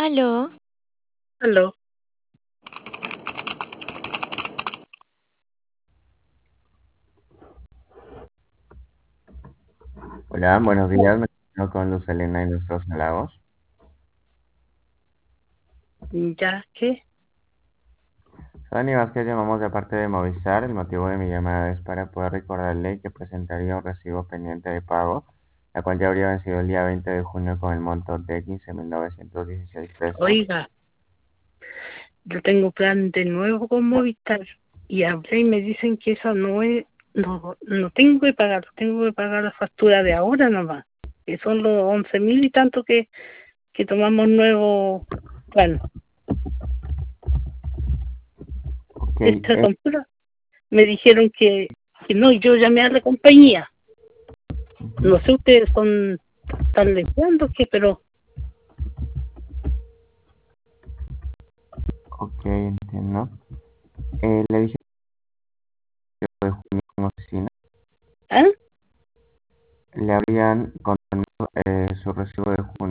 Aló, Aló. Hola, buenos días. Me comunico con Luz Elena y nuestros halagos. ¿Ya qué? Dani Vázquez, llamamos de parte de Movistar. El motivo de mi llamada es para poder recordarle que presentaría un recibo pendiente de pago, la cual ya habría vencido el día 20 de junio con el monto de 15.916 pesos. Oiga, yo tengo plan de nuevo con Movistar y hablé y me dicen que eso no tengo que pagar la factura de ahora nomás, que son los 11.000 y tanto que tomamos nuevo plan. Ok, Esta compra me dijeron que no, y yo llamé a la compañía. No sé, ustedes están limpiando qué, pero ok, entiendo. Le dije de junio en oficina. ¿ah? Le habrían contado su recibo de junio.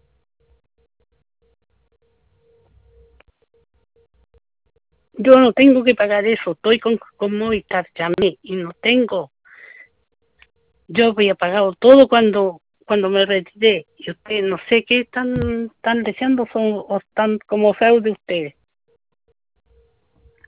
Yo no tengo que pagar eso, estoy con Movistar, llamé y no tengo. Yo había pagado todo cuando me retiré y ustedes no sé qué están deseando son, o están como fraude ustedes.